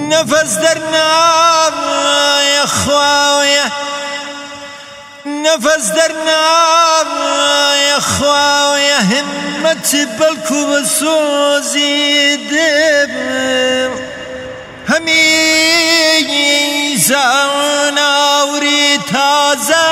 نفس در نای خواهی، نفس در نای خواهی، همت بلکو بسوزیده همی زان آوری تازه،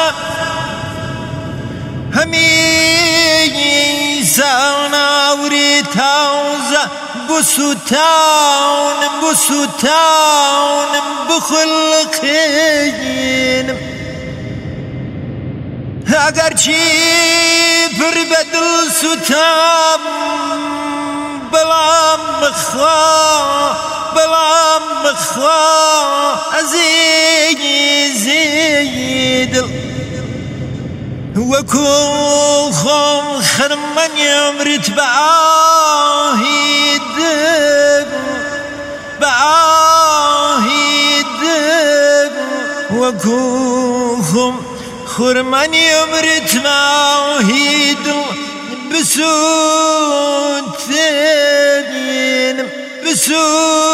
همی زان آوری تازه، بسوتان بسوتان بخلقین اگر چی پر بدل ستام بلام بخوا بلام بخوا عزیزی دل وكو خم خرمن يمرت بعاهد بعاهد وكو خم خرمن يمرت بعاهد بسوت بسوت